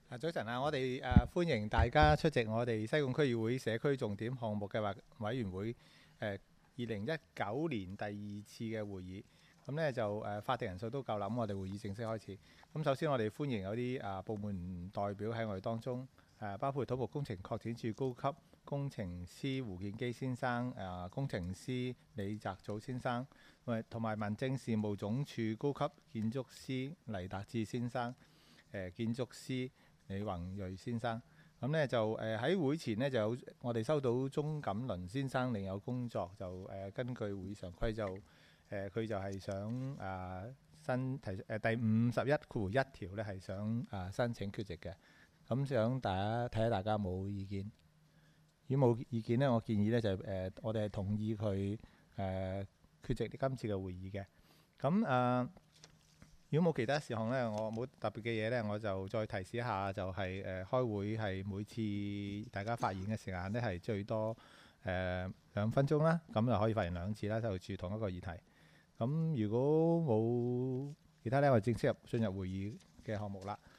早晨啊！我哋歡迎大家出席我哋西貢區議會社區重點項目計劃委員會2019年第二次嘅會議。咁呢就法定人數都夠啦，咁我哋會議正式開始。咁首先我哋歡迎有啲部門代表喺我哋當中，包括土木工程擴展署高級工程師胡建基先生、工程師李澤祖先生，同埋民政事務總署高級建築師黎達志先生、建築師李宏瑞先生。咁呢就喺會前呢，就有我哋收到鍾錦麟先生另有工作，就根據會常規就佢就係想新提第51(1)條呢係想申請缺席嘅。咁想大家睇下大家冇意見。如果冇意見呢，我建議呢就我哋係同意佢缺席今次嘅會議嘅。咁如果冇其他事項呢，我冇特別嘅嘢呢，我就再提示一下，就係開會係每次大家發言嘅時間呢係最多2分鐘啦，咁就可以發言2次啦，就住同一個議題。咁如果冇其他呢，我正式進入會議嘅項目啦。